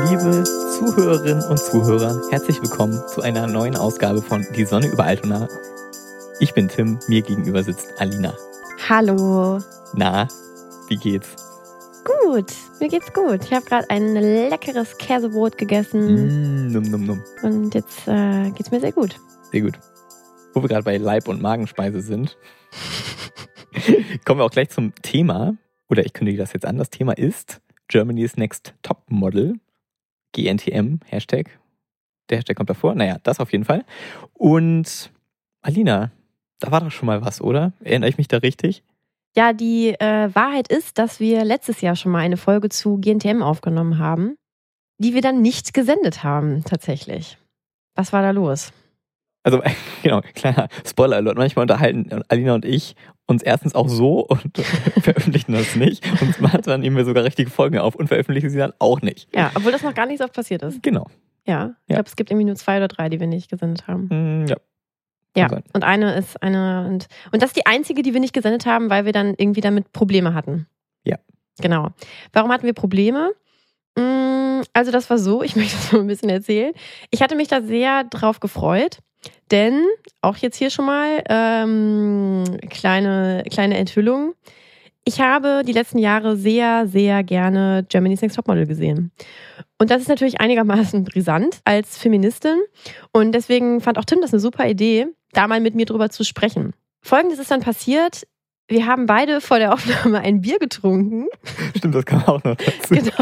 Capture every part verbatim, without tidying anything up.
Liebe Zuhörerinnen und Zuhörer, herzlich willkommen zu einer neuen Ausgabe von Die Sonne über Altona. Ich bin Tim, mir gegenüber sitzt Alina. Hallo. Na, wie geht's? Gut, mir geht's gut. Ich habe gerade ein leckeres Käsebrot gegessen. Mm, num, num, num. Und jetzt äh, geht's mir sehr gut. Sehr gut. Wo wir gerade bei Leib- und Magenspeise sind, kommen wir auch gleich zum Thema. Oder ich kündige das jetzt an. Das Thema ist Germany's Next Top Model. G N T M, Hashtag. Der Hashtag kommt davor. Naja, das auf jeden Fall. Und Alina, da war doch schon mal was, oder? Erinnere ich mich da richtig? Ja, die äh, Wahrheit ist, dass wir letztes Jahr schon mal eine Folge zu G N T M aufgenommen haben, die wir dann nicht gesendet haben, tatsächlich. Was war da los? Also, genau, kleiner Spoiler-Alert. Manchmal unterhalten Alina und ich uns erstens auch so und veröffentlichen das nicht. Und manchmal nehmen wir sogar richtige Folgen auf und veröffentlichen sie dann auch nicht. Ja, obwohl das noch gar nicht so oft passiert ist. Genau. Ja, ich Ja. glaube, es gibt irgendwie nur zwei oder drei, die wir nicht gesendet haben. Mm, ja. Ja, sein. und eine ist eine. Und, und das ist die einzige, die wir nicht gesendet haben, weil wir dann irgendwie damit Probleme hatten. Ja. Genau. Warum hatten wir Probleme? Mm, Also, das war so, ich möchte das mal ein bisschen erzählen. Ich hatte mich da sehr drauf gefreut, denn auch jetzt hier schon mal ähm, kleine, kleine Enthüllung. Ich habe die letzten Jahre sehr, sehr gerne Germany's Next Topmodel gesehen. Und das ist natürlich einigermaßen brisant als Feministin. Und deswegen fand auch Tim das eine super Idee, da mal mit mir drüber zu sprechen. Folgendes ist dann passiert. Wir haben beide vor der Aufnahme ein Bier getrunken. Stimmt, das kam auch noch dazu. Genau.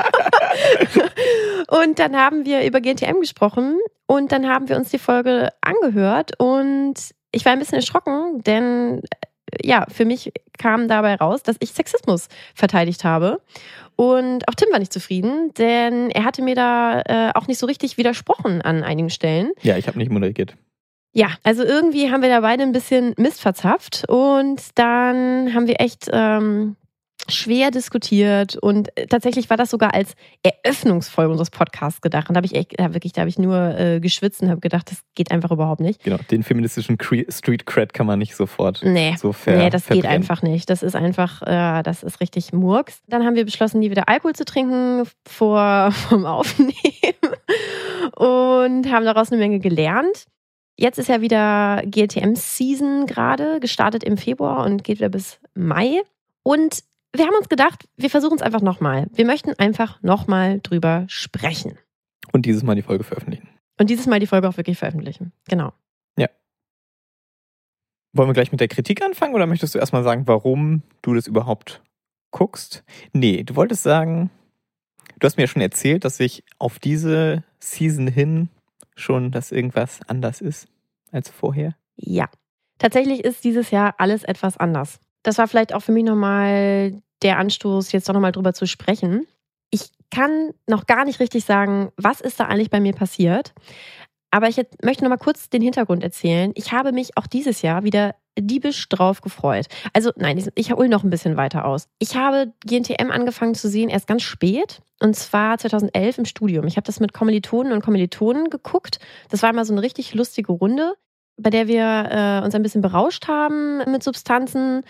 Und dann haben wir über G N T M gesprochen und dann haben wir uns die Folge angehört und ich war ein bisschen erschrocken, denn ja, für mich kam dabei raus, dass ich Sexismus verteidigt habe. Und auch Tim war nicht zufrieden, denn er hatte mir da äh, auch nicht so richtig widersprochen an einigen Stellen. Ja, ich habe nicht moderiert. Ja, also irgendwie haben wir da beide ein bisschen Mist verzapft und dann haben wir echt ähm, schwer diskutiert und tatsächlich war das sogar als Eröffnungsfolge unseres Podcasts gedacht. Und da habe ich echt, da wirklich, da habe ich nur äh, geschwitzt und habe gedacht, das geht einfach überhaupt nicht. Genau, den feministischen Cre- Street Cred kann man nicht sofort Nee, so ver- nee, das geht verbrennen. einfach nicht. Das ist einfach, äh, das ist richtig Murks. Dann haben wir beschlossen, nie wieder Alkohol zu trinken vor vom Aufnehmen und haben daraus eine Menge gelernt. Jetzt ist ja wieder G N T M-Season gerade, gestartet im Februar und geht wieder bis Mai. Und wir haben uns gedacht, wir versuchen es einfach nochmal. Wir möchten einfach nochmal drüber sprechen. Und dieses Mal die Folge veröffentlichen. Und dieses Mal die Folge auch wirklich veröffentlichen. Genau. Wollen wir gleich mit der Kritik anfangen oder möchtest du erstmal sagen, warum du das überhaupt guckst? Nee, du wolltest sagen, du hast mir ja schon erzählt, dass sich auf diese Season hin schon, dass irgendwas anders ist als vorher. Ja. Tatsächlich ist dieses Jahr alles etwas anders. Das war vielleicht auch für mich nochmal der Anstoß, jetzt doch nochmal drüber zu sprechen. Ich kann noch gar nicht richtig sagen, was ist da eigentlich bei mir passiert. Aber ich jetzt möchte nochmal kurz den Hintergrund erzählen. Ich habe mich auch dieses Jahr wieder diebisch drauf gefreut. Also nein, ich hole noch ein bisschen weiter aus. Ich habe G N T M angefangen zu sehen erst ganz spät. Und zwar zweitausendelf im Studium. Ich habe das mit Kommilitonen und Kommilitonen geguckt. Das war mal so eine richtig lustige Runde, bei der wir äh, uns ein bisschen berauscht haben mit Substanzen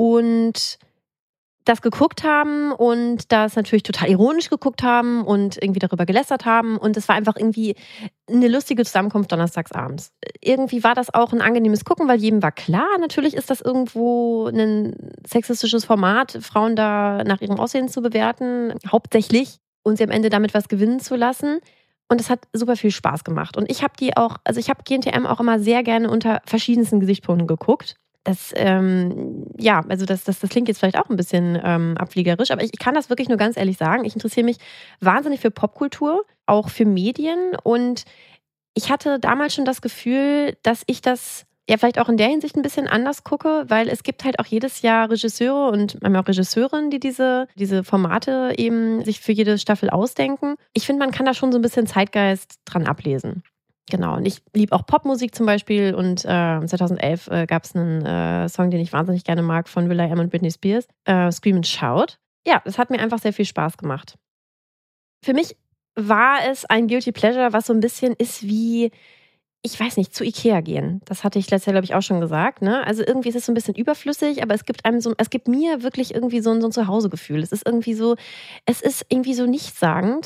und das geguckt haben und das natürlich total ironisch geguckt haben und irgendwie darüber gelästert haben. Und es war einfach irgendwie eine lustige Zusammenkunft donnerstags abends. Irgendwie war das auch ein angenehmes Gucken, weil jedem war klar, natürlich ist das irgendwo ein sexistisches Format, Frauen da nach ihrem Aussehen zu bewerten, hauptsächlich, und sie am Ende damit was gewinnen zu lassen. Und es hat super viel Spaß gemacht. Und ich habe die auch, also ich habe G N T M auch immer sehr gerne unter verschiedensten Gesichtspunkten geguckt. Das, ähm, ja, also das, das, das klingt jetzt vielleicht auch ein bisschen ähm, abfliegerisch, aber ich, ich kann das wirklich nur ganz ehrlich sagen. Ich interessiere mich wahnsinnig für Popkultur, auch für Medien. Und ich hatte damals schon das Gefühl, dass ich das ja vielleicht auch in der Hinsicht ein bisschen anders gucke, weil es gibt halt auch jedes Jahr Regisseure und manchmal auch Regisseurinnen, die diese, diese Formate eben sich für jede Staffel ausdenken. Ich finde, man kann da schon so ein bisschen Zeitgeist dran ablesen. Genau, und ich liebe auch Popmusik zum Beispiel und äh, zweitausendelf äh, gab es einen äh, Song, den ich wahnsinnig gerne mag von will.i.am und Britney Spears, äh, Scream and Shout. Ja, das hat mir einfach sehr viel Spaß gemacht. Für mich war es ein Guilty Pleasure, was so ein bisschen ist wie, ich weiß nicht, zu Ikea gehen. Das hatte ich letztes Jahr, glaube ich, auch schon gesagt. Ne? Also irgendwie ist es so ein bisschen überflüssig, aber es gibt einem so, es gibt mir wirklich irgendwie so ein, so ein Zuhausegefühl. Es ist irgendwie so, es ist irgendwie so nichtssagend.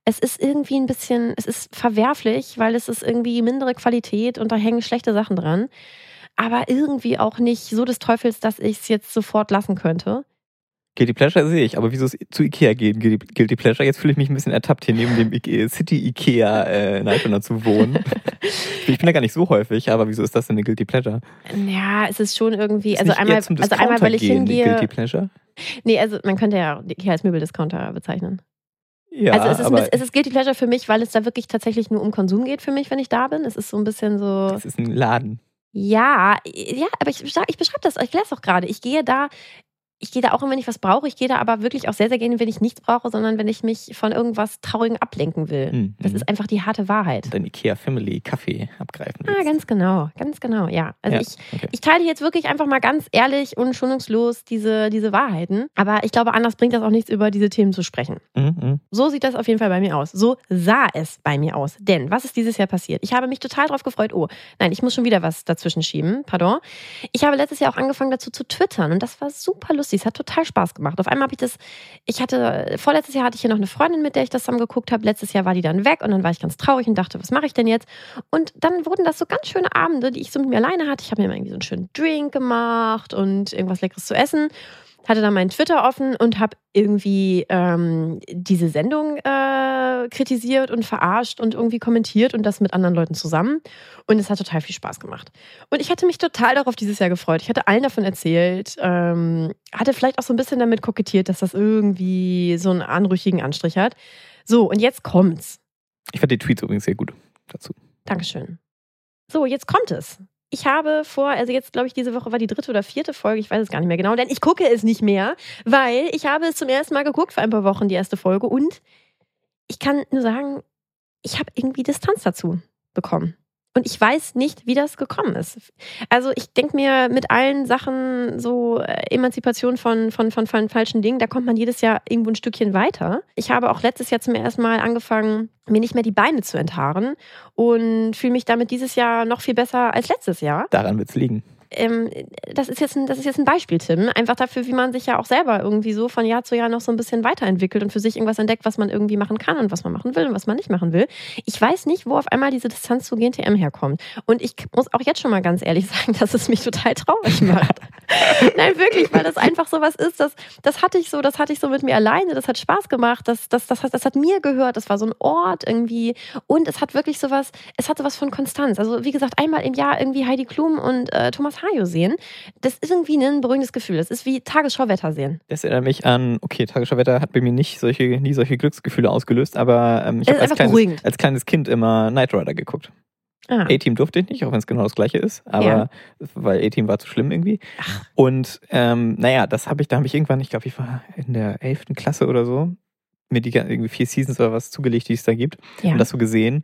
es ist irgendwie ein bisschen, es ist verwerflich, weil es ist irgendwie mindere Qualität und da hängen schlechte Sachen dran. Aber irgendwie auch nicht so des Teufels, dass ich es jetzt sofort lassen könnte. Guilty Pleasure sehe ich, aber wieso es zu Ikea gehen, Guilty Pleasure? Jetzt fühle ich mich ein bisschen ertappt, hier neben dem Ikea, City Ikea äh, in Altona zu wohnen. Ich bin da gar nicht so häufig, aber wieso ist das denn eine Guilty Pleasure? Ja, es ist schon irgendwie, Ist also nicht einmal, eher zum also einmal, weil ich Discounter gehen, hingehe. Guilty Pleasure? Nee, also man könnte ja Ikea als Möbeldiscounter bezeichnen. Ja, also es ist, ein aber bisschen, es ist Guilty Pleasure für mich, weil es da wirklich tatsächlich nur um Konsum geht für mich, wenn ich da bin. Es ist so ein bisschen so. das ist ein Laden. Ja, ja, aber ich, ich beschreibe das, ich erkläre es auch gerade. Ich gehe da. Ich gehe da auch, wenn ich was brauche. Ich gehe da aber wirklich auch sehr, sehr gerne, wenn ich nichts brauche, sondern wenn ich mich von irgendwas Traurigem ablenken will. Mhm. Das ist einfach die harte Wahrheit. Und dein Ikea Family Kaffee abgreifen willst. Ah, ganz genau, ganz genau, ja. Also Ja, ich, okay. ich teile jetzt wirklich einfach mal ganz ehrlich und schonungslos diese, diese Wahrheiten. Aber ich glaube, anders bringt das auch nichts, über diese Themen zu sprechen. Mhm, mhm. So sieht das auf jeden Fall bei mir aus. So sah es bei mir aus. Denn, was ist dieses Jahr passiert? Ich habe mich total drauf gefreut. Oh, nein, ich muss schon wieder was dazwischen schieben. Pardon. Ich habe letztes Jahr auch angefangen dazu zu twittern und das war super lustig. Es hat total Spaß gemacht. Auf einmal habe ich das, ich hatte, vorletztes Jahr hatte ich hier noch eine Freundin, mit der ich das zusammen geguckt habe. Letztes Jahr war die dann weg und dann war ich ganz traurig und dachte, was mache ich denn jetzt? Und dann wurden das so ganz schöne Abende, die ich so mit mir alleine hatte. Ich habe mir mal irgendwie so einen schönen Drink gemacht und irgendwas Leckeres zu essen. Hatte dann meinen Twitter offen und habe irgendwie ähm, diese Sendung äh, kritisiert und verarscht und irgendwie kommentiert und das mit anderen Leuten zusammen. Und es hat total viel Spaß gemacht. Und ich hatte mich total darauf dieses Jahr gefreut. Ich hatte allen davon erzählt, ähm, hatte vielleicht auch so ein bisschen damit kokettiert, dass das irgendwie so einen anrüchigen Anstrich hat. So, und jetzt kommt's. Ich fand die Tweets übrigens sehr gut dazu. Dankeschön. So, jetzt kommt es. Ich habe vor, also jetzt glaube ich, diese Woche war die dritte oder vierte Folge, ich weiß es gar nicht mehr genau, denn ich gucke es nicht mehr, weil ich habe es zum ersten Mal geguckt vor ein paar Wochen, die erste Folge, und ich kann nur sagen, ich habe irgendwie Distanz dazu bekommen. Und ich weiß nicht, wie das gekommen ist. Also ich denke mir, mit allen Sachen, so Emanzipation von, von, von, von falschen Dingen, da kommt man jedes Jahr irgendwo ein Stückchen weiter. Ich habe auch letztes Jahr zum ersten Mal angefangen, mir nicht mehr die Beine zu enthaaren und fühle mich damit dieses Jahr noch viel besser als letztes Jahr. Daran wird es liegen. Ähm, das ist jetzt ein, das ist jetzt ein Beispiel, Tim. Einfach dafür, wie man sich ja auch selber irgendwie so von Jahr zu Jahr noch so ein bisschen weiterentwickelt und für sich irgendwas entdeckt, was man irgendwie machen kann und was man machen will und was man nicht machen will. Ich weiß nicht, wo auf einmal diese Distanz zu G N T M herkommt. Und ich muss auch jetzt schon mal ganz ehrlich sagen, dass es mich total traurig macht. Nein, wirklich, weil das einfach so was ist, das, das hatte ich so, das hatte ich so mit mir alleine, das hat Spaß gemacht, das, das, das, hat, das hat mir gehört, das war so ein Ort irgendwie und es hat wirklich sowas, es hat sowas von Konstanz. Also wie gesagt, einmal im Jahr irgendwie Heidi Klum und äh, Thomas Hayo sehen, das ist irgendwie ein beruhigendes Gefühl. Das ist wie Tagesschauwetter sehen. Das erinnert mich an, okay, Tagesschauwetter hat bei mir nicht solche, nie solche Glücksgefühle ausgelöst, aber ähm, ich Es habe ist als einfach beruhigend. kleines, als kleines Kind immer Knight Rider geguckt. Ah. A-Team durfte ich nicht, auch wenn es genau das gleiche ist, aber Ja. weil A-Team war zu schlimm irgendwie. Ach. Und ähm, naja, das habe ich, da habe ich irgendwann, ich glaube, ich war in der elften Klasse oder so, mir die irgendwie vier Seasons oder was zugelegt, die es da gibt, Ja. und das so gesehen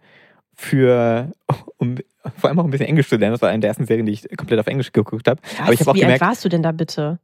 für, um vor allem auch ein bisschen Englisch zu lernen. Das war eine der ersten Serien, die ich komplett auf Englisch geguckt habe. Was? Aber ich habe auch Wie gemerkt, alt warst du denn da bitte?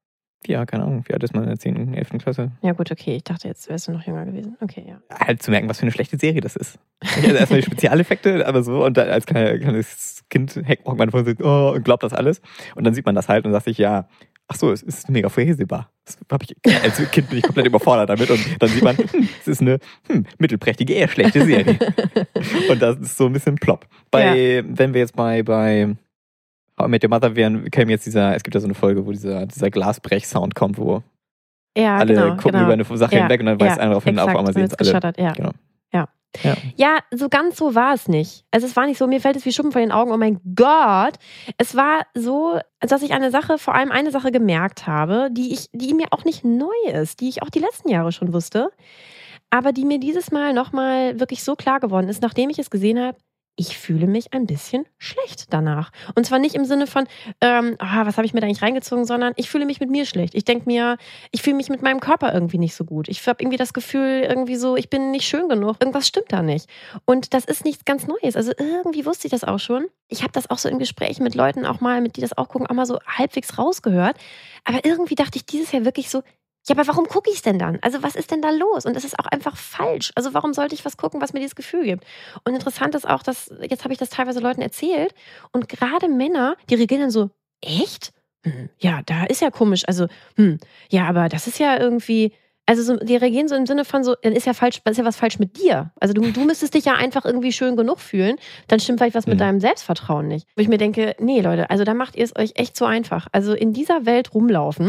ja, keine Ahnung, wie alt ist man in der zehnten, elften Klasse? Ja gut, okay. Ich dachte, jetzt wärst du noch jünger gewesen. Okay, ja. Halt zu merken, was für eine schlechte Serie das ist. Also erstmal die Spezialeffekte, aber so, und dann als kleine, kleines Kind hockt man vor und sagt, oh, und glaubt das alles. Und dann sieht man das halt und sagt sich, ja, ach so, es ist mega vorhersehbar. Das hab ich, als Kind bin ich komplett überfordert damit und dann sieht man, hm, es ist eine hm, mittelprächtige, eher schlechte Serie. Und das ist so ein bisschen plopp. Bei, ja. Wenn wir jetzt bei, bei How I Met Your Mother wären, käme jetzt dieser, es gibt ja so eine Folge, wo dieser, dieser Glasbrech-Sound kommt, wo ja, alle genau, gucken genau. über eine Sache ja, hinweg und dann weist ja, einer darauf hin, auf einmal sehen es alle. geschattert, ja. Genau. Ja. Ja. ja, so ganz so war es nicht. Also es war nicht so, mir fällt es wie Schuppen von den Augen, oh mein Gott. Es war so, dass ich eine Sache, vor allem eine Sache gemerkt habe, die ich, die mir auch nicht neu ist, die ich auch die letzten Jahre schon wusste, aber die mir dieses Mal nochmal wirklich so klar geworden ist, nachdem ich es gesehen habe, ich fühle mich ein bisschen schlecht danach. Und zwar nicht im Sinne von, ähm, oh, was habe ich mir da eigentlich reingezogen, sondern ich fühle mich mit mir schlecht. Ich denke mir, ich fühle mich mit meinem Körper irgendwie nicht so gut. Ich habe irgendwie das Gefühl, irgendwie so, ich bin nicht schön genug. Irgendwas stimmt da nicht. Und das ist nichts ganz Neues. Also irgendwie wusste ich das auch schon. Ich habe das auch so in Gesprächen mit Leuten auch mal, mit die das auch gucken, auch mal so halbwegs rausgehört. Aber irgendwie dachte ich dieses Jahr wirklich so, ja, aber warum gucke ich es denn dann? Also was ist denn da los? Und das ist auch einfach falsch. Also warum sollte ich was gucken, was mir dieses Gefühl gibt? Und interessant ist auch, dass, jetzt habe ich das teilweise Leuten erzählt und gerade Männer, die reagieren dann so, echt? Hm, ja, da ist ja komisch. Also, hm, ja, aber das ist ja irgendwie, Also so, die reagieren so im Sinne von so, dann ist ja falsch, ist ja was falsch mit dir. Also du, du müsstest dich ja einfach irgendwie schön genug fühlen, dann stimmt vielleicht was mit Mhm. deinem Selbstvertrauen nicht. Wo ich mir denke, nee Leute, also da macht ihr es euch echt so einfach. Also in dieser Welt rumlaufen,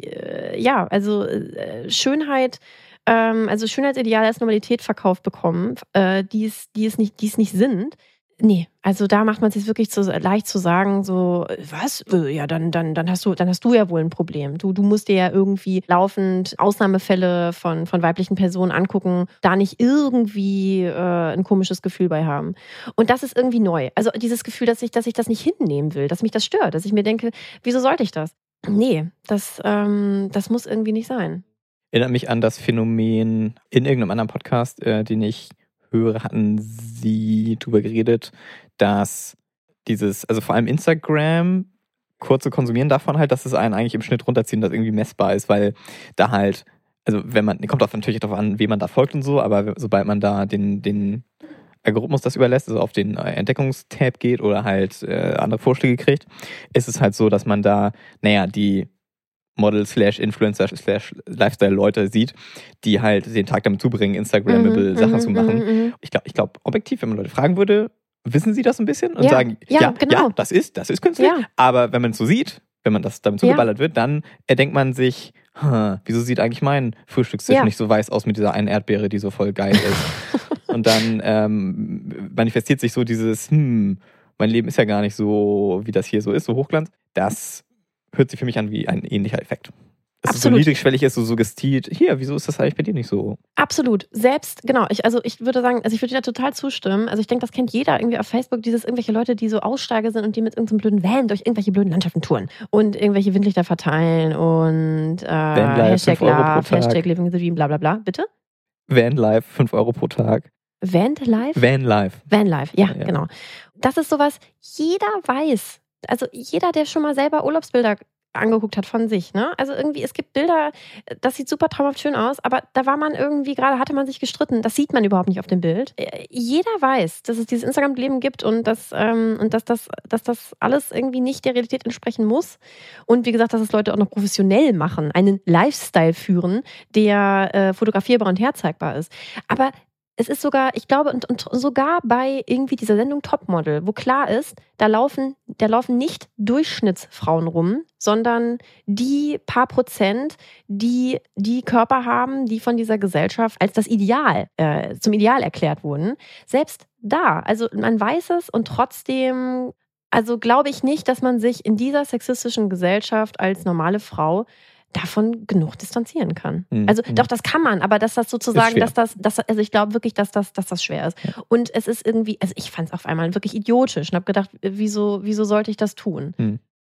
äh, ja, also äh, Schönheit, ähm, also Schönheitsideale als Normalität verkauft bekommen, äh, die es, die es nicht, die es nicht sind. Nee, also da macht man es sich wirklich zu leicht zu sagen, so, was? Ja, dann, dann, dann hast du, dann hast du ja wohl ein Problem. Du, du musst dir ja irgendwie laufend Ausnahmefälle von, von weiblichen Personen angucken, da nicht irgendwie äh, ein komisches Gefühl bei haben. Und das ist irgendwie neu. Also dieses Gefühl, dass ich, dass ich das nicht hinnehmen will, dass mich das stört, dass ich mir denke, wieso sollte ich das? Nee, das, ähm, das muss irgendwie nicht sein. Erinnert mich an das Phänomen in irgendeinem anderen Podcast, äh, den ich höre, hatten sie drüber geredet, dass dieses, also vor allem Instagram, kurze Konsumieren davon halt, dass es einen eigentlich im Schnitt runterziehen, das irgendwie messbar ist, weil da halt, also wenn man, kommt auch natürlich darauf an, wem man da folgt und so, aber sobald man da den, den Algorithmus das überlässt, also auf den Entdeckungstab geht oder halt äh, andere Vorschläge kriegt, ist es halt so, dass man da, naja, die Model slash Influencer slash Lifestyle-Leute sieht, die halt den Tag damit zubringen, Instagrammable Mhm, Sachen mhm, zu machen. mhm, mhm. Ich glaube, ich glaub, objektiv, wenn man Leute fragen würde, wissen sie das ein bisschen und Ja, sagen, ja, ja, genau. ja, das ist, das ist künstlich. Ja. Aber wenn man es so sieht, wenn man das damit Ja. zugeballert wird, dann erdenkt man sich, hm, wieso sieht eigentlich mein Frühstückstisch Ja. nicht so weiß aus mit dieser einen Erdbeere, die so voll geil ist. Und dann ähm, manifestiert sich so dieses, hm, mein Leben ist ja gar nicht so, wie das hier so ist, so Hochglanz. Das hört sich für mich an wie ein ähnlicher Effekt. Dass es so Absolut. niedrigschwellig ist, so suggestiert. Hier, wieso ist das eigentlich bei dir nicht so? Absolut. Selbst, genau, ich, also ich würde sagen, also ich würde dir da total zustimmen. Also ich denke, das kennt jeder irgendwie auf Facebook, dieses irgendwelche Leute, die so Aussteiger sind und die mit irgendeinem blöden Van durch irgendwelche blöden Landschaften touren und irgendwelche Windlichter verteilen und äh, Vanlife, Hashtag fünf Euro pro Love, Tag. Hashtag Living the Dream, bla bla bla. Bitte? Vanlife, fünf Euro pro Tag. Vanlife? Vanlife. Vanlife, ja, Ja. genau. Das ist sowas, jeder weiß, also jeder, der schon mal selber Urlaubsbilder angeguckt hat von sich, ne? Also irgendwie, es gibt Bilder, das sieht super traumhaft schön aus, aber da war man irgendwie, gerade hatte man sich gestritten, das sieht man überhaupt nicht auf dem Bild. Äh, Jeder weiß, dass es dieses Instagram-Leben gibt und, dass, ähm, und dass, das, dass das alles irgendwie nicht der Realität entsprechen muss. Und wie gesagt, dass es Leute auch noch professionell machen, einen Lifestyle führen, der äh, fotografierbar und herzeigbar ist. Aber es ist sogar, ich glaube, und, und sogar bei irgendwie dieser Sendung Topmodel, wo klar ist, da laufen, da laufen nicht Durchschnittsfrauen rum, sondern die paar Prozent, die die Körper haben, die von dieser Gesellschaft als das Ideal, äh, zum Ideal erklärt wurden. Selbst da, also man weiß es und trotzdem, also glaube ich nicht, dass man sich in dieser sexistischen Gesellschaft als normale Frau davon genug distanzieren kann. Mhm. Also doch, das kann man, aber dass das sozusagen, schwer. dass das, dass, also ich glaube wirklich, dass das, dass das schwer ist. Ja. Und es ist irgendwie, also ich fand es auf einmal wirklich idiotisch und habe gedacht, wieso, wieso sollte ich das tun? Mhm.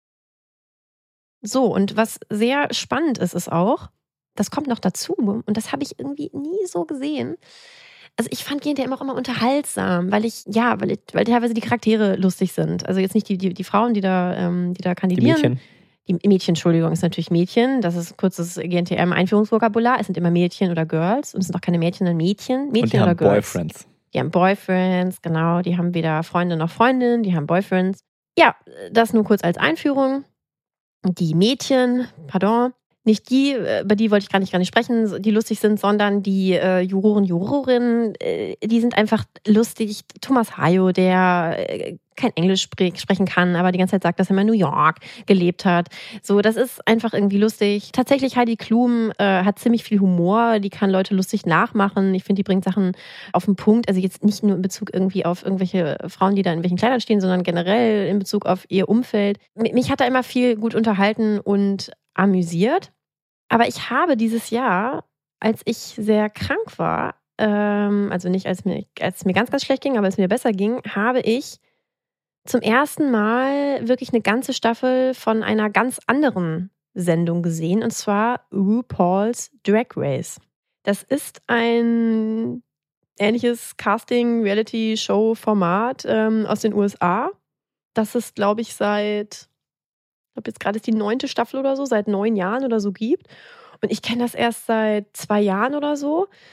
So, und was sehr spannend ist, ist auch, das kommt noch dazu und das habe ich irgendwie nie so gesehen. Also ich fand G N T M auch immer unterhaltsam, weil ich, ja, weil, ich, weil teilweise die Charaktere lustig sind. Also jetzt nicht die, die, die Frauen, die da, ähm, die da Die kandidieren. Mädchen. Die Mädchen, Entschuldigung, ist natürlich Mädchen. Das ist ein kurzes G N T M-Einführungsvokabular. Es sind immer Mädchen oder Girls. Und es sind auch keine Mädchen, sondern Mädchen. Mädchen Und die oder haben Girls. Boyfriends. Die haben Boyfriends, genau. Die haben weder Freunde noch Freundinnen. Die haben Boyfriends. Ja, das nur kurz als Einführung. Die Mädchen, pardon, nicht die, über die wollte ich gar nicht, gar nicht sprechen, die lustig sind, sondern die äh, Juroren, Jurorinnen, äh, die sind einfach lustig. Thomas Hayo, der äh, kein Englisch spre- sprechen kann, aber die ganze Zeit sagt, dass er mal in New York gelebt hat. So, das ist einfach irgendwie lustig. Tatsächlich, Heidi Klum äh, hat ziemlich viel Humor, die kann Leute lustig nachmachen. Ich finde, die bringt Sachen auf den Punkt. Also jetzt nicht nur in Bezug irgendwie auf irgendwelche Frauen, die da in welchen Kleidern stehen, sondern generell in Bezug auf ihr Umfeld. Mich hat da immer viel gut unterhalten und amüsiert. Aber ich habe dieses Jahr, als ich sehr krank war, ähm, also nicht als mir, als es mir ganz, ganz schlecht ging, aber als es mir besser ging, habe ich zum ersten Mal wirklich eine ganze Staffel von einer ganz anderen Sendung gesehen, und zwar RuPaul's Drag Race. Das ist ein ähnliches Casting-Reality-Show-Format ähm, aus den U S A. Das es, glaube ich, seit, ich glaube jetzt gerade ist die neunte Staffel oder so, seit neun Jahren oder so gibt. Und ich kenne das erst seit zwei Jahren oder so.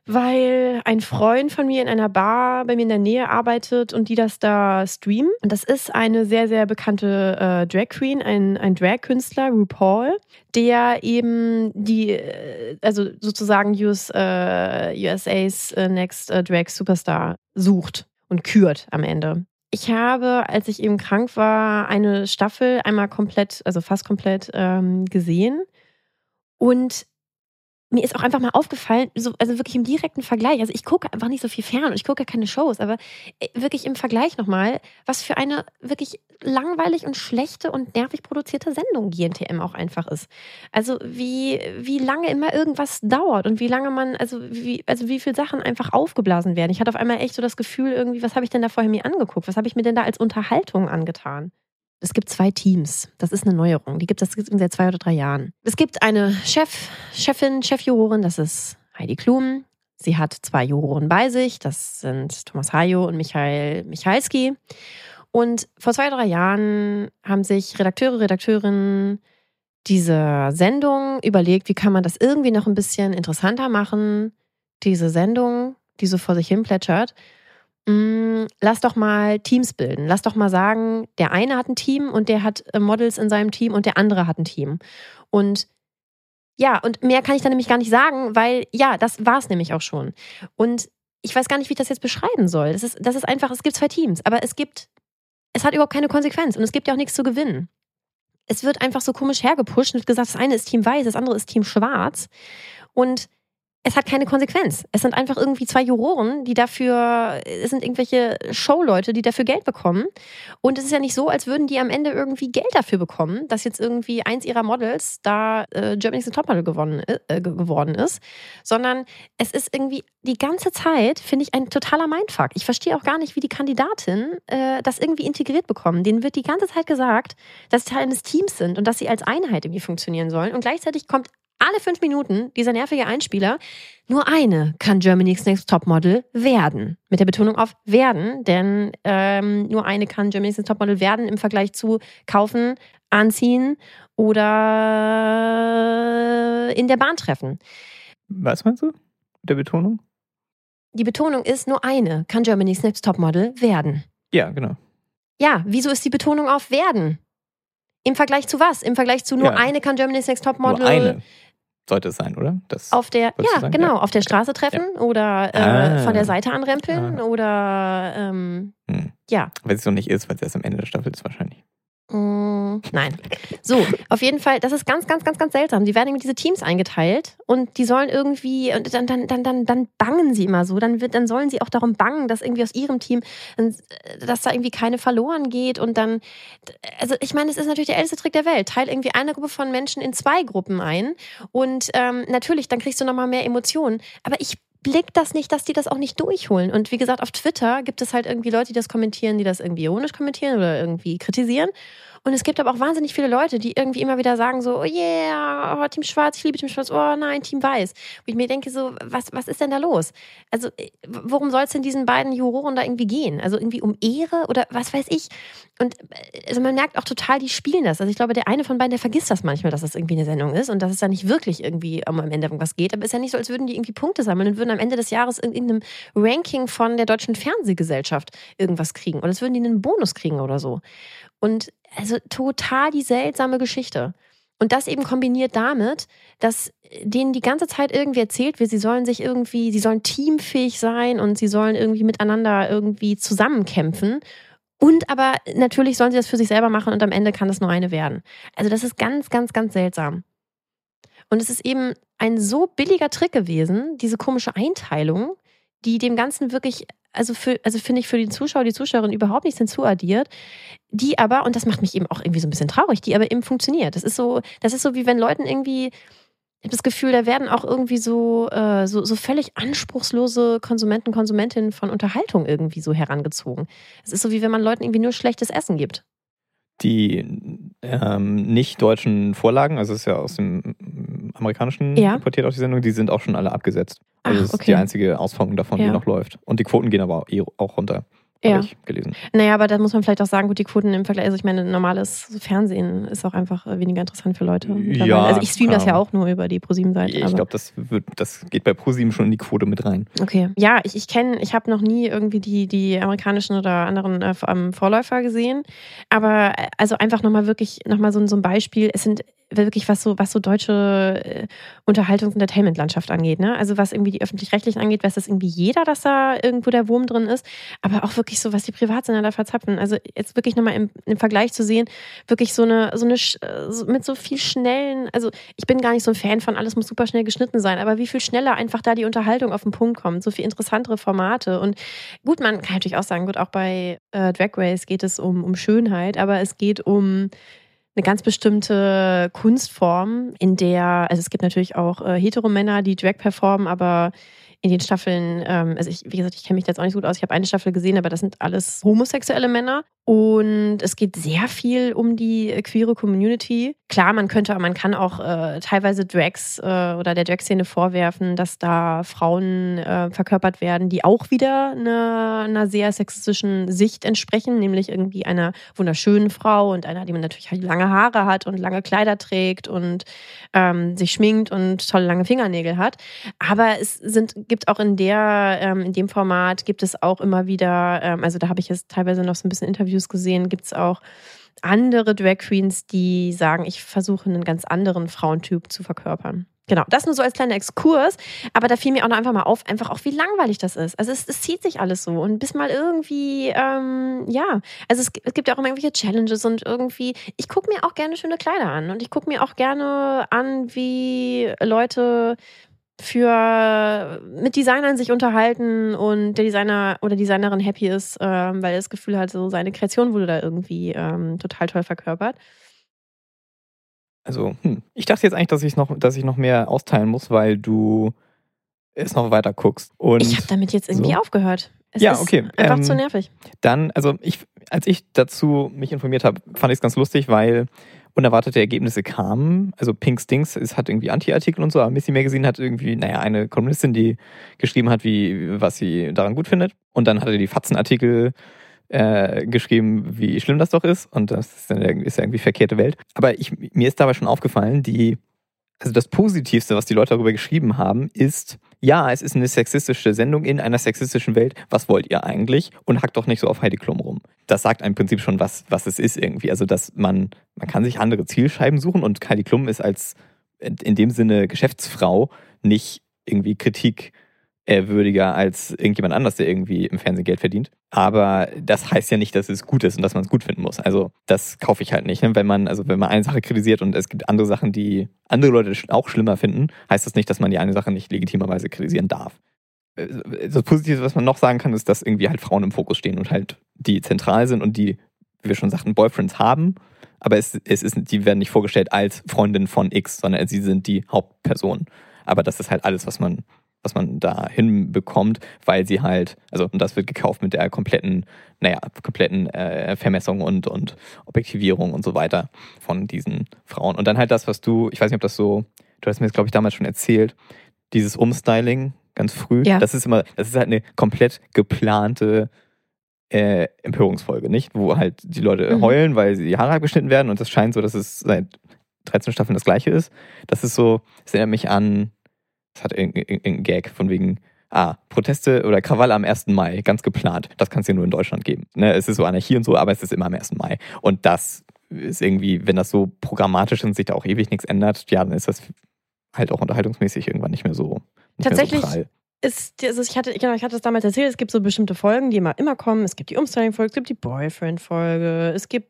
weil ein Freund von mir in einer Bar bei mir in der Nähe arbeitet und die das da streamen. Und das ist eine sehr, sehr bekannte äh, Drag Queen, ein, ein Drag-Künstler, RuPaul, der eben die, also sozusagen U S, äh, U S A's äh, Next äh, Drag Superstar sucht und kürt am Ende. Ich habe, als ich eben krank war, eine Staffel einmal komplett, also fast komplett ähm, gesehen. Und mir ist auch einfach mal aufgefallen, so, also wirklich im direkten Vergleich, also ich gucke einfach nicht so viel fern und ich gucke ja keine Shows, aber wirklich im Vergleich nochmal, was für eine wirklich langweilig und schlechte und nervig produzierte Sendung G N T M auch einfach ist. Also wie, wie lange immer irgendwas dauert und wie lange man, also wie, also wie viele Sachen einfach aufgeblasen werden. Ich hatte auf einmal echt so das Gefühl irgendwie, was habe ich denn da vorher mir angeguckt? Was habe ich mir denn da als Unterhaltung angetan? Es gibt zwei Teams. Das ist eine Neuerung. Die gibt es seit zwei oder drei Jahren. Es gibt eine Chef, Chefin, Chefjurorin, das ist Heidi Klum. Sie hat zwei Juroren bei sich. Das sind Thomas Hayo und Michael Michalski. Und vor zwei, drei Jahren haben sich Redakteure, Redakteurinnen dieser Sendung überlegt, wie kann man das irgendwie noch ein bisschen interessanter machen. Diese Sendung, die so vor sich hin plätschert. Lass doch mal Teams bilden. Lass doch mal sagen, der eine hat ein Team und der hat Models in seinem Team und der andere hat ein Team. Und ja, und mehr kann ich da nämlich gar nicht sagen, weil ja, das war es nämlich auch schon. Und ich weiß gar nicht, wie ich das jetzt beschreiben soll. Das ist, das ist einfach, es gibt zwei Teams, aber es gibt, es hat überhaupt keine Konsequenz und es gibt ja auch nichts zu gewinnen. Es wird einfach so komisch hergepusht und wird gesagt, das eine ist Team Weiß, das andere ist Team Schwarz. Und es hat keine Konsequenz. Es sind einfach irgendwie zwei Juroren, die dafür, es sind irgendwelche Showleute, die dafür Geld bekommen. Und es ist ja nicht so, als würden die am Ende irgendwie Geld dafür bekommen, dass jetzt irgendwie eins ihrer Models da äh, Germany's Next Topmodel gewonnen, äh, geworden ist. Sondern es ist irgendwie die ganze Zeit, finde ich, ein totaler Mindfuck. Ich verstehe auch gar nicht, wie die Kandidatin äh, das irgendwie integriert bekommen. Denen wird die ganze Zeit gesagt, dass sie Teil eines Teams sind und dass sie als Einheit irgendwie funktionieren sollen. Und gleichzeitig kommt alle fünf Minuten dieser nervige Einspieler, nur eine kann Germany's Next Topmodel werden. Mit der Betonung auf werden, denn ähm, nur eine kann Germany's Next Topmodel werden im Vergleich zu kaufen, anziehen oder in der Bahn treffen. Was meinst du mit der Betonung? Die Betonung ist, nur eine kann Germany's Next Topmodel werden. Ja, genau. Ja, wieso ist die Betonung auf werden? Im Vergleich zu was? Im Vergleich zu nur ja. eine kann Germany's Next Topmodel... Nur eine sollte es sein, oder? Das auf der, ja, sagen? genau, ja. auf der Straße treffen ja. oder äh, ah. von der Seite anrempeln ah. oder ähm, hm. ja. Wenn es so nicht ist, weil es erst am Ende der Staffel ist wahrscheinlich. Mm, nein. So, auf jeden Fall, das ist ganz, ganz, ganz, ganz seltsam. Die werden in diese Teams eingeteilt und die sollen irgendwie, und dann, dann, dann, dann, dann bangen sie immer so. Dann, wird, dann sollen sie auch darum bangen, dass irgendwie aus ihrem Team, dass da irgendwie keine verloren geht. Und dann, also ich meine, es ist natürlich der älteste Trick der Welt. Teil irgendwie eine Gruppe von Menschen in zwei Gruppen ein. Und ähm, natürlich, dann kriegst du nochmal mehr Emotionen. Aber ich blickt das nicht, dass die das auch nicht durchholen. Und wie gesagt, auf Twitter gibt es halt irgendwie Leute, die das kommentieren, die das irgendwie ironisch kommentieren oder irgendwie kritisieren. Und es gibt aber auch wahnsinnig viele Leute, die irgendwie immer wieder sagen so, oh yeah, oh, Team Schwarz, ich liebe Team Schwarz, oh nein, Team Weiß. Und ich mir denke so, was, was ist denn da los? Also worum soll es denn diesen beiden Juroren da irgendwie gehen? Also irgendwie um Ehre oder was weiß ich? Und also man merkt auch total, die spielen das. Also ich glaube, der eine von beiden, der vergisst das manchmal, dass das irgendwie eine Sendung ist und dass es da nicht wirklich irgendwie um am Ende irgendwas geht. Aber es ist ja nicht so, als würden die irgendwie Punkte sammeln und würden am Ende des Jahres in irgendeinem Ranking von der Deutschen Fernsehgesellschaft irgendwas kriegen. Oder als würden die einen Bonus kriegen oder so. Und also total die seltsame Geschichte. Und das eben kombiniert damit, dass denen die ganze Zeit irgendwie erzählt wird, sie sollen sich irgendwie, sie sollen teamfähig sein und sie sollen irgendwie miteinander irgendwie zusammenkämpfen. Und aber natürlich sollen sie das für sich selber machen und am Ende kann das nur eine werden. Also das ist ganz, ganz, ganz seltsam. Und es ist eben ein so billiger Trick gewesen, diese komische Einteilung, die dem Ganzen wirklich, also, für, also finde ich für den Zuschauer, die Zuschauerin überhaupt nichts hinzuaddiert, die aber, und das macht mich eben auch irgendwie so ein bisschen traurig, die aber eben funktioniert. Das ist so, das ist so wie wenn Leuten irgendwie, ich habe das Gefühl, da werden auch irgendwie so, äh, so, so völlig anspruchslose Konsumenten, Konsumentinnen von Unterhaltung irgendwie so herangezogen. Es ist so wie wenn man Leuten irgendwie nur schlechtes Essen gibt. Die ähm, nicht deutschen Vorlagen, also es ist ja aus dem amerikanischen ja. importiert auch die Sendung, die sind auch schon alle abgesetzt. Also Ach, das ist okay. die einzige Ausformung davon, ja. die noch läuft. Und die Quoten gehen aber auch runter. Ja. habe ich gelesen. Naja, aber da muss man vielleicht auch sagen, gut, die Quoten im Vergleich, also ich meine, normales Fernsehen ist auch einfach äh, weniger interessant für Leute. mittlerweile. Ja, also ich streame das ja klar. auch nur über die ProSieben-Seite. Ich aber- glaube, das, wird- das geht bei ProSieben schon in die Quote mit rein. Okay. Ja, ich, ich kenne, ich habe noch nie irgendwie die, die amerikanischen oder anderen äh, ähm, Vorläufer gesehen. Aber äh, also einfach nochmal wirklich, nochmal so, so ein Beispiel. Es sind wirklich, was so, was so deutsche äh, Unterhaltungs- und Entertainment-Landschaft angeht. Ne? Also was irgendwie die Öffentlich-Rechtlichen angeht, weiß das irgendwie jeder, dass da irgendwo der Wurm drin ist. Aber auch wirklich so, was die Privatsender da verzapfen. Also jetzt wirklich nochmal im, im Vergleich zu sehen, wirklich so eine, so eine, so, mit so viel schnellen, also ich bin gar nicht so ein Fan von, alles muss super schnell geschnitten sein, aber wie viel schneller einfach da die Unterhaltung auf den Punkt kommt, so viel interessantere Formate. Und gut, man kann natürlich auch sagen, gut, auch bei äh, Drag Race geht es um, um Schönheit, aber es geht um eine ganz bestimmte Kunstform, in der, also es gibt natürlich auch äh, Heteromänner, die Drag performen, aber in den Staffeln, ähm, also ich, wie gesagt, ich kenne mich da jetzt auch nicht so gut aus, ich habe eine Staffel gesehen, aber das sind alles homosexuelle Männer und es geht sehr viel um die äh, queere Community. Klar, man könnte, man kann auch äh, teilweise Drags äh, oder der Drag-Szene vorwerfen, dass da Frauen äh, verkörpert werden, die auch wieder einer, einer sehr sexistischen Sicht entsprechen, nämlich irgendwie einer wunderschönen Frau und einer, die man natürlich halt lange Haare hat und lange Kleider trägt und ähm, sich schminkt und tolle lange Fingernägel hat. Aber es sind, gibt auch in der, ähm, in dem Format gibt es auch immer wieder, ähm, also da habe ich jetzt teilweise noch so ein bisschen Interviews gesehen, gibt es auch andere Drag Queens, die sagen, ich versuche einen ganz anderen Frauentyp zu verkörpern. Genau, das nur so als kleiner Exkurs, aber da fiel mir auch noch einfach mal auf, einfach auch wie langweilig das ist. Also es, es zieht sich alles so und bis mal irgendwie, ähm, ja, also es, es gibt ja auch immer irgendwelche Challenges und irgendwie, ich gucke mir auch gerne schöne Kleider an und ich gucke mir auch gerne an, wie Leute für mit Designern sich unterhalten und der Designer oder Designerin happy ist, ähm, weil er das Gefühl hat, so seine Kreation wurde da irgendwie ähm, total toll verkörpert. Also, hm. ich dachte jetzt eigentlich, dass ich noch, dass ich noch mehr austeilen muss, weil du es noch weiter guckst. Und Ich habe damit jetzt irgendwie so. aufgehört. Es Ja, ist okay. einfach Ähm, zu nervig. Dann, also ich, als ich dazu mich informiert habe, fand ich es ganz lustig, weil unerwartete Ergebnisse kamen. Also Pink Stinks, es hat irgendwie Anti-Artikel und so, aber Missy Magazine hat irgendwie, naja, eine Kolumnistin, die geschrieben hat, wie, was sie daran gut findet. Und dann hatte die Fatzen-Artikel äh, geschrieben, wie schlimm das doch ist. Und das ist, dann, ist ja irgendwie verkehrte Welt. Aber ich, mir ist dabei schon aufgefallen, die, also das Positivste, was die Leute darüber geschrieben haben, ist, ja, es ist eine sexistische Sendung in einer sexistischen Welt. Was wollt ihr eigentlich? Und hackt doch nicht so auf Heidi Klum rum. Das sagt im Prinzip schon, was, was es ist irgendwie. Also, dass man, man kann sich andere Zielscheiben suchen und Heidi Klum ist als in dem Sinne Geschäftsfrau nicht irgendwie kritikwürdiger als irgendjemand anders, der irgendwie im Fernsehen Geld verdient. Aber das heißt ja nicht, dass es gut ist und dass man es gut finden muss. Also das kaufe ich halt nicht. Ne? Wenn man, also wenn man eine Sache kritisiert und es gibt andere Sachen, die andere Leute auch schlimmer finden, heißt das nicht, dass man die eine Sache nicht legitimerweise kritisieren darf. Das Positive, was man noch sagen kann, ist, dass irgendwie halt Frauen im Fokus stehen und halt die zentral sind und die, wie wir schon sagten, Boyfriends haben. Aber es, es ist, die werden nicht vorgestellt als Freundin von X, sondern sie sind die Hauptperson. Aber das ist halt alles, was man was man da hinbekommt, weil sie halt, also und das wird gekauft mit der kompletten, naja, kompletten äh, Vermessung und, und Objektivierung und so weiter von diesen Frauen. Und dann halt das, was du, ich weiß nicht, ob das so, du hast mir das, glaube ich, damals schon erzählt, dieses Umstyling ganz früh, Ja. das ist immer, das ist halt eine komplett geplante äh, Empörungsfolge, nicht? Wo halt die Leute Mhm. heulen, weil sie die Haare abgeschnitten werden und es scheint so, dass es seit dreizehn Staffeln das Gleiche ist. Das ist so, es erinnert mich an, es hat irgendein Gag von wegen, ah, Proteste oder Krawalle am ersten Mai, ganz geplant. Das kann es ja nur in Deutschland geben. Ne, es ist so Anarchie und so, aber es ist immer am ersten Mai. Und das ist irgendwie, wenn das so programmatisch ist und sich da auch ewig nichts ändert, ja, dann ist das halt auch unterhaltungsmäßig irgendwann nicht mehr so, nicht Tatsächlich mehr so prall. Ist, also ich hatte, genau, ich hatte es damals erzählt, es gibt so bestimmte Folgen, die immer, immer kommen. Es gibt die Umstyling-Folge, es gibt die Boyfriend-Folge, es gibt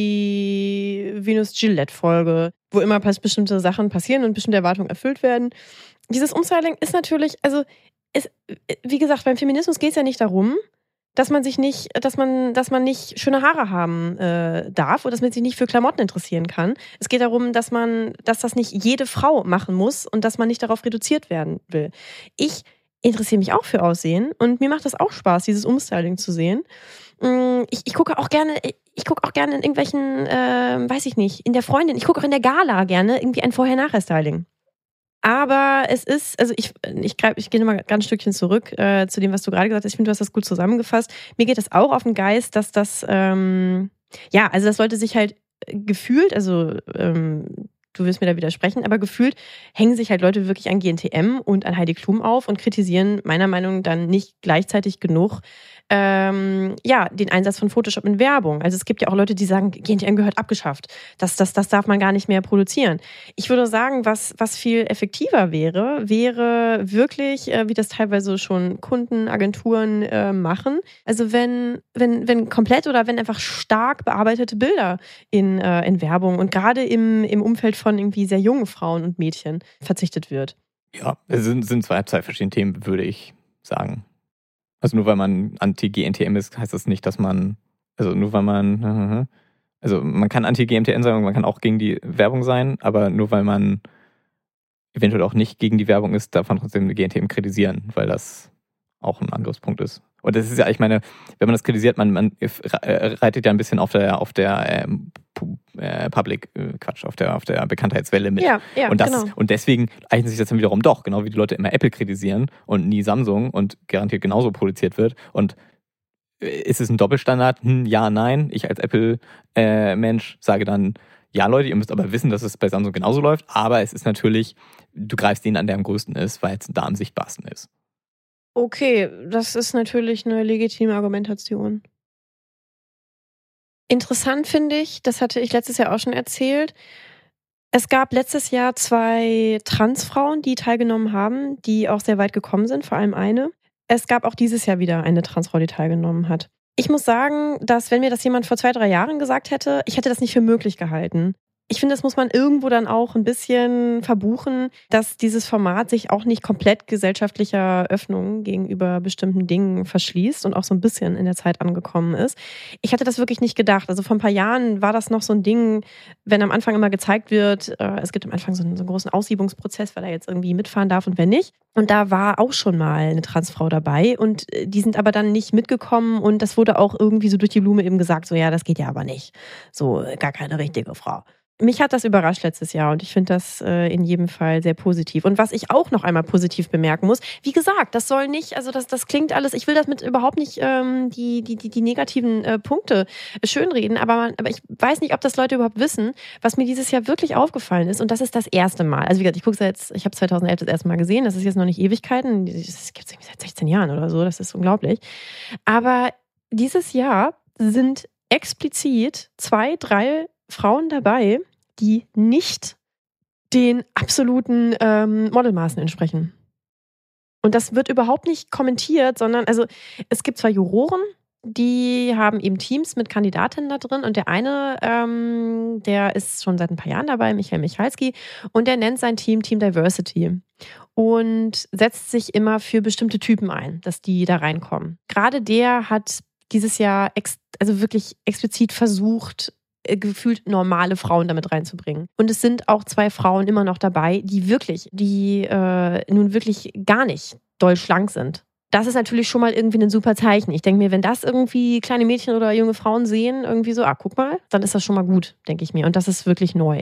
die Venus-Gillette-Folge, wo immer bestimmte Sachen passieren und bestimmte Erwartungen erfüllt werden. Dieses Umstyling ist natürlich, also ist, wie gesagt, beim Feminismus geht es ja nicht darum, dass man sich nicht, dass man, dass man nicht schöne Haare haben äh, darf oder dass man sich nicht für Klamotten interessieren kann. Es geht darum, dass man, dass das nicht jede Frau machen muss und dass man nicht darauf reduziert werden will. Ich interessiere mich auch für Aussehen und mir macht das auch Spaß, dieses Umstyling zu sehen. Ich, ich gucke auch gerne, ich gucke auch gerne in irgendwelchen, äh, weiß ich nicht, in der Freundin, ich gucke auch in der Gala gerne irgendwie ein Vorher-Nachher-Styling. Aber es ist, also ich, ich, greif, ich gehe nochmal ganz Stückchen zurück äh, zu dem, was du gerade gesagt hast. Ich finde, du hast das gut zusammengefasst. Mir geht es auch auf den Geist, dass das, ähm, ja, also das Leute sich halt gefühlt, also ähm, du wirst mir da widersprechen, aber gefühlt hängen sich halt Leute wirklich an G N T M und an Heidi Klum auf und kritisieren meiner Meinung nach dann nicht gleichzeitig genug ähm, ja, den Einsatz von Photoshop in Werbung. Also es gibt ja auch Leute, die sagen, G N T M gehört abgeschafft. Das, das, das darf man gar nicht mehr produzieren. Ich würde sagen, was, was viel effektiver wäre, wäre wirklich, äh, wie das teilweise schon Kunden, Agenturen äh, machen. Also wenn, wenn, wenn komplett oder wenn einfach stark bearbeitete Bilder in, äh, in Werbung und gerade im, im Umfeld von irgendwie sehr jungen Frauen und Mädchen verzichtet wird. Ja, es sind, sind zwei, zwei verschiedene Themen, würde ich sagen. Also nur weil man anti-G N T M ist, heißt das nicht, dass man, also nur weil man, also man kann anti-G N T M sein und man kann auch gegen die Werbung sein, aber nur weil man eventuell auch nicht gegen die Werbung ist, darf man trotzdem G N T M kritisieren, weil das auch ein Angriffspunkt ist. Und das ist ja, ich meine, wenn man das kritisiert, man, man reitet ja ein bisschen auf der, auf der ähm, äh, Public, äh, Quatsch, auf der, auf der Bekanntheitswelle mit. Ja, ja, und, das, genau. und deswegen eignet sich das dann wiederum doch, genau wie die Leute immer Apple kritisieren und nie Samsung und garantiert genauso produziert wird. Und ist es ein Doppelstandard? Hm, ja, nein. Ich als Apple-Mensch äh, sage dann, ja Leute, ihr müsst aber wissen, dass es bei Samsung genauso läuft, aber es ist natürlich, du greifst den an, der am größten ist, weil es da am sichtbarsten ist. Okay, das ist natürlich eine legitime Argumentation. Interessant finde ich, das hatte ich letztes Jahr auch schon erzählt, es gab letztes Jahr zwei Transfrauen, die teilgenommen haben, die auch sehr weit gekommen sind, vor allem eine. Es gab auch dieses Jahr wieder eine Transfrau, die teilgenommen hat. Ich muss sagen, dass wenn mir das jemand vor zwei, drei Jahren gesagt hätte, ich hätte das nicht für möglich gehalten. Ich finde, das muss man irgendwo dann auch ein bisschen verbuchen, dass dieses Format sich auch nicht komplett gesellschaftlicher Öffnung gegenüber bestimmten Dingen verschließt und auch so ein bisschen in der Zeit angekommen ist. Ich hatte das wirklich nicht gedacht. Also vor ein paar Jahren war das noch so ein Ding, wenn am Anfang immer gezeigt wird, äh, es gibt am Anfang so einen, so einen großen Aussiebungsprozess, weil er jetzt irgendwie mitfahren darf und wer nicht. Und da war auch schon mal eine Transfrau dabei und die sind aber dann nicht mitgekommen und das wurde auch irgendwie so durch die Blume eben gesagt, so ja, das geht ja aber nicht. So, gar keine richtige Frau. Mich hat das überrascht letztes Jahr und ich finde das äh, in jedem Fall sehr positiv. Und was ich auch noch einmal positiv bemerken muss, wie gesagt, das soll nicht, also das, das klingt alles, ich will das mit überhaupt nicht ähm, die, die, die, die negativen äh, Punkte schönreden, aber, man, aber ich weiß nicht, ob das Leute überhaupt wissen, was mir dieses Jahr wirklich aufgefallen ist und das ist das erste Mal. Also wie gesagt, ich gucke es jetzt, ich habe zweitausendelf das erste Mal gesehen, das ist jetzt noch nicht Ewigkeiten, das gibt es irgendwie seit sechzehn Jahren oder so, das ist unglaublich. Aber dieses Jahr sind explizit zwei, drei Frauen dabei, die nicht den absoluten ähm, Modelmaßen entsprechen. Und das wird überhaupt nicht kommentiert, sondern also es gibt zwei Juroren, die haben eben Teams mit Kandidatinnen da drin und der eine, ähm, der ist schon seit ein paar Jahren dabei, Michael Michalski, und der nennt sein Team Team Diversity und setzt sich immer für bestimmte Typen ein, dass die da reinkommen. Gerade der hat dieses Jahr ex- also wirklich explizit versucht, gefühlt normale Frauen damit reinzubringen. Und es sind auch zwei Frauen immer noch dabei, die wirklich, die äh, nun wirklich gar nicht doll schlank sind. Das ist natürlich schon mal irgendwie ein super Zeichen. Ich denke mir, wenn das irgendwie kleine Mädchen oder junge Frauen sehen, irgendwie so, ah, guck mal, dann ist das schon mal gut, denke ich mir. Und das ist wirklich neu.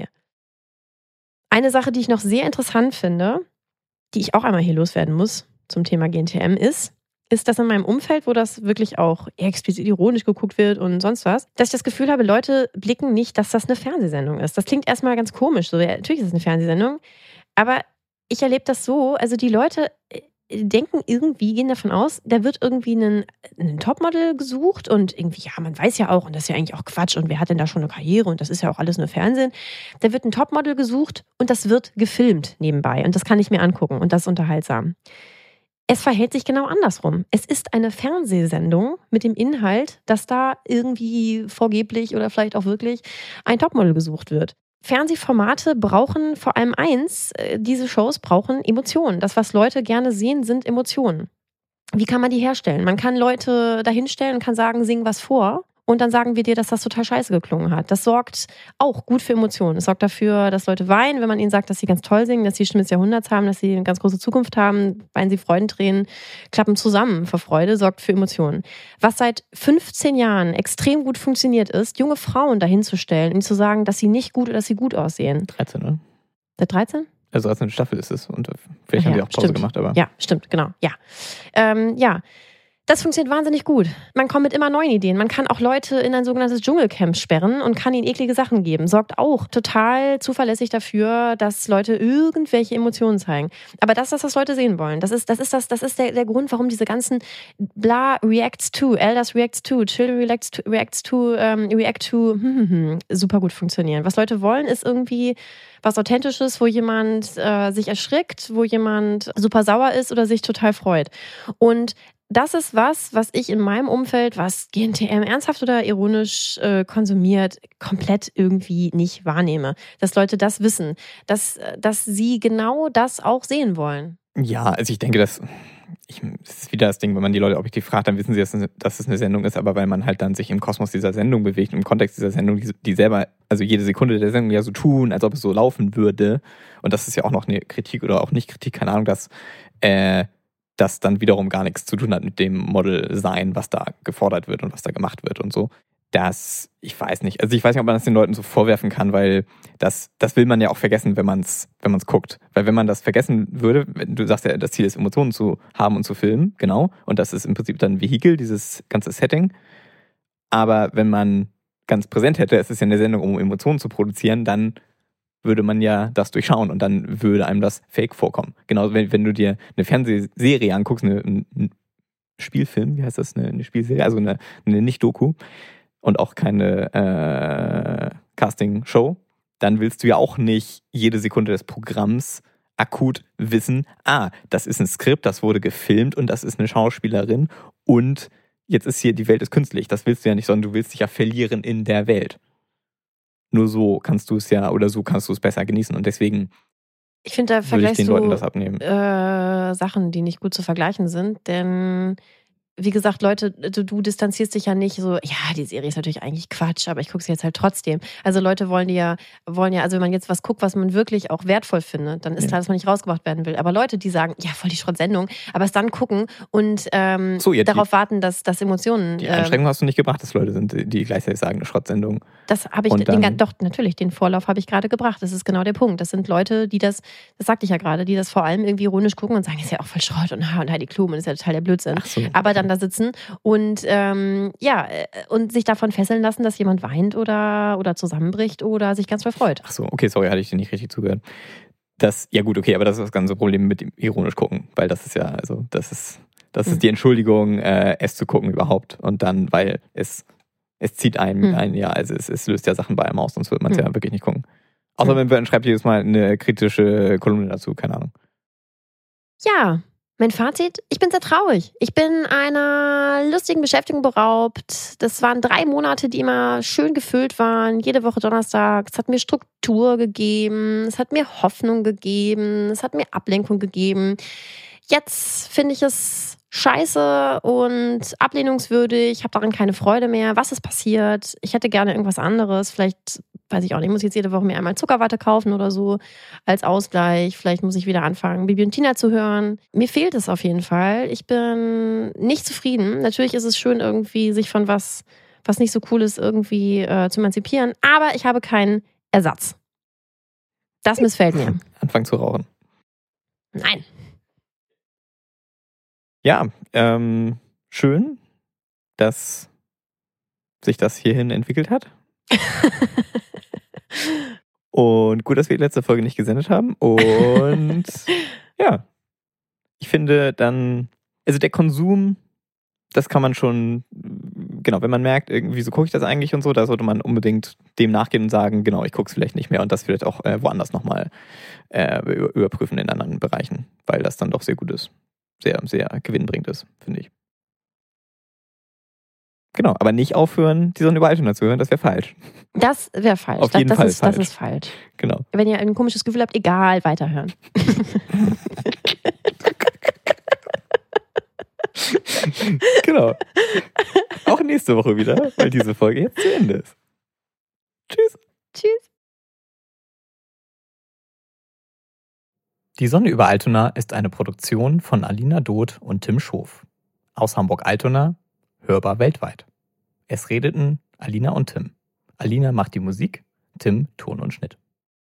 Eine Sache, die ich noch sehr interessant finde, die ich auch einmal hier loswerden muss zum Thema G N T M, ist, ist das in meinem Umfeld, wo das wirklich auch explizit ironisch geguckt wird und sonst was, dass ich das Gefühl habe, Leute blicken nicht, dass das eine Fernsehsendung ist. Das klingt erstmal ganz komisch. So, ja, natürlich ist es eine Fernsehsendung, aber ich erlebe das so, also die Leute denken irgendwie, gehen davon aus, da wird irgendwie ein, ein Topmodel gesucht und irgendwie, ja, man weiß ja auch, und das ist ja eigentlich auch Quatsch, und wer hat denn da schon eine Karriere und das ist ja auch alles nur Fernsehen. Da wird ein Topmodel gesucht und das wird gefilmt nebenbei und das kann ich mir angucken und das ist unterhaltsam. Es verhält sich genau andersrum. Es ist eine Fernsehsendung mit dem Inhalt, dass da irgendwie vorgeblich oder vielleicht auch wirklich ein Topmodel gesucht wird. Fernsehformate brauchen vor allem eins, diese Shows brauchen Emotionen. Das, was Leute gerne sehen, sind Emotionen. Wie kann man die herstellen? Man kann Leute dahinstellen und kann sagen, sing was vor. Und dann sagen wir dir, dass das total scheiße geklungen hat. Das sorgt auch gut für Emotionen. Es sorgt dafür, dass Leute weinen, wenn man ihnen sagt, dass sie ganz toll singen, dass sie die Stimme des Jahrhunderts haben, dass sie eine ganz große Zukunft haben, weinen sie Freudentränen, klappen zusammen vor Freude, sorgt für Emotionen. Was seit fünfzehn Jahren extrem gut funktioniert ist, junge Frauen dahinzustellen und zu sagen, dass sie nicht gut oder dass sie gut aussehen. dreizehn, ne? Seit dreizehn? Also als eine Staffel ist es. Und vielleicht ja, haben sie auch Pause stimmt. gemacht, aber. Ja, stimmt, genau. Ja. Ähm, ja. Das funktioniert wahnsinnig gut. Man kommt mit immer neuen Ideen. Man kann auch Leute in ein sogenanntes Dschungelcamp sperren und kann ihnen eklige Sachen geben. Sorgt auch total zuverlässig dafür, dass Leute irgendwelche Emotionen zeigen. Aber das ist das, was Leute sehen wollen. Das ist, das ist, das, das ist der, der Grund, warum diese ganzen bla reacts to, Elders reacts to, Children reacts to, reacts to, ähm, react to hm, hm, hm, super gut funktionieren. Was Leute wollen, ist irgendwie was Authentisches, wo jemand äh, sich erschrickt, wo jemand super sauer ist oder sich total freut. Und das ist was, was ich in meinem Umfeld, was G N T M ernsthaft oder ironisch äh, konsumiert, komplett irgendwie nicht wahrnehme. Dass Leute das wissen, dass, dass sie genau das auch sehen wollen. Ja, also ich denke, dass ich, das ist wieder das Ding, wenn man die Leute objektiv fragt, dann wissen sie, dass es, dass es eine Sendung ist, aber weil man halt dann sich im Kosmos dieser Sendung bewegt, im Kontext dieser Sendung, die, die selber, also jede Sekunde der Sendung ja so tun, als ob es so laufen würde. Und das ist ja auch noch eine Kritik oder auch nicht Kritik, keine Ahnung, dass äh, das dann wiederum gar nichts zu tun hat mit dem Model sein, was da gefordert wird und was da gemacht wird und so. Das, ich weiß nicht, also ich weiß nicht, ob man das den Leuten so vorwerfen kann, weil das, das will man ja auch vergessen, wenn man es wenn man es guckt. Weil wenn man das vergessen würde, du sagst ja, das Ziel ist, Emotionen zu haben und zu filmen, genau, und das ist im Prinzip dann ein Vehikel, dieses ganze Setting. Aber wenn man ganz präsent hätte, es ist ja eine Sendung, um Emotionen zu produzieren, dann würde man ja das durchschauen und dann würde einem das fake vorkommen. Genauso, wenn, wenn du dir eine Fernsehserie anguckst, eine, ein Spielfilm, wie heißt das, eine, eine Spielserie, also eine, eine Nicht-Doku und auch keine äh, Casting-Show, dann willst du ja auch nicht jede Sekunde des Programms akut wissen, ah, das ist ein Skript, das wurde gefilmt und das ist eine Schauspielerin und jetzt ist hier, die Welt ist künstlich. Das willst du ja nicht, sondern du willst dich ja verlieren in der Welt. Nur so kannst du es ja, oder so kannst du es besser genießen. Und deswegen ich finde, da würde ich vergleichst den du Leuten das abnehmen. Äh, Sachen, die nicht gut zu vergleichen sind. Denn wie gesagt, Leute, du, du distanzierst dich ja nicht so, ja, die Serie ist natürlich eigentlich Quatsch, aber ich gucke sie jetzt halt trotzdem. Also Leute wollen die ja, wollen ja, also wenn man jetzt was guckt, was man wirklich auch wertvoll findet, dann ist Ja. klar, dass man nicht rausgebracht werden will. Aber Leute, die sagen, ja, voll die Schrottsendung, aber es dann gucken und ähm, So, ja, die- darauf warten, dass, dass Emotionen. Die ähm, Einschränkung hast du nicht gebracht, dass Leute sind, die gleichzeitig sagen, eine Schrottsendung. Das habe ich, Und den, dann- doch, natürlich, den Vorlauf habe ich gerade gebracht. Das ist genau der Punkt. Das sind Leute, die das, das sagte ich ja gerade, die das vor allem irgendwie ironisch gucken und sagen, das ist ja auch voll Schrott und, und Heidi Klum und das ist ja total der Blödsinn. Ach so. Aber dann da sitzen und ähm, ja, äh, und sich davon fesseln lassen, dass jemand weint oder, oder zusammenbricht oder sich ganz verfreut. Ach so, okay, sorry, hatte ich dir nicht richtig zugehört. Das, ja gut, okay, aber das ist das ganze Problem mit dem ironisch gucken, weil das ist ja, also das ist, das ist Hm. die Entschuldigung, äh, es zu gucken überhaupt. Und dann, weil es, es zieht einem Hm. ein, ja, also es, es löst ja Sachen bei einem aus, sonst würde man es Hm. ja wirklich nicht gucken. Außer Hm. wenn man schreibt jedes Mal eine kritische Kolumne dazu, keine Ahnung. Ja, mein Fazit, ich bin sehr traurig. Ich bin einer lustigen Beschäftigung beraubt. Das waren drei Monate, die immer schön gefüllt waren. Jede Woche Donnerstag. Es hat mir Struktur gegeben. Es hat mir Hoffnung gegeben. Es hat mir Ablenkung gegeben. Jetzt finde ich es scheiße und ablehnungswürdig. Ich habe darin keine Freude mehr. Was ist passiert? Ich hätte gerne irgendwas anderes. Vielleicht, weiß ich auch nicht, muss ich jetzt jede Woche mir einmal Zuckerwatte kaufen oder so als Ausgleich. Vielleicht muss ich wieder anfangen, Bibi und Tina zu hören. Mir fehlt es auf jeden Fall. Ich bin nicht zufrieden. Natürlich ist es schön, irgendwie sich von was, was nicht so cool ist, irgendwie äh, zu emanzipieren. Aber ich habe keinen Ersatz. Das missfällt mir. Anfangen zu rauchen. Nein. Ja, ähm, schön, dass sich das hierhin entwickelt hat. Und gut, dass wir die letzte Folge nicht gesendet haben. Und ja, ich finde dann, also der Konsum, das kann man schon, genau, wenn man merkt, irgendwie so gucke ich das eigentlich und so, da sollte man unbedingt dem nachgehen und sagen, genau, ich gucke es vielleicht nicht mehr und das vielleicht auch äh, woanders nochmal äh, überprüfen in anderen Bereichen, weil das dann doch sehr gut ist. Sehr, sehr gewinnbringend ist, finde ich. Genau, aber nicht aufhören, die Sonne über Altona zu hören, das wäre falsch. Das wäre falsch. Auf das, jeden das, Fall ist, falsch. das ist falsch. Genau. Wenn ihr ein komisches Gefühl habt, egal, weiterhören. Genau. Auch nächste Woche wieder, weil diese Folge jetzt zu Ende ist. Tschüss. Tschüss. Die Sonne über Altona ist eine Produktion von Alina Doth und Tim Schof. Aus Hamburg-Altona, hörbar weltweit. Es redeten Alina und Tim. Alina macht die Musik, Tim Ton und Schnitt.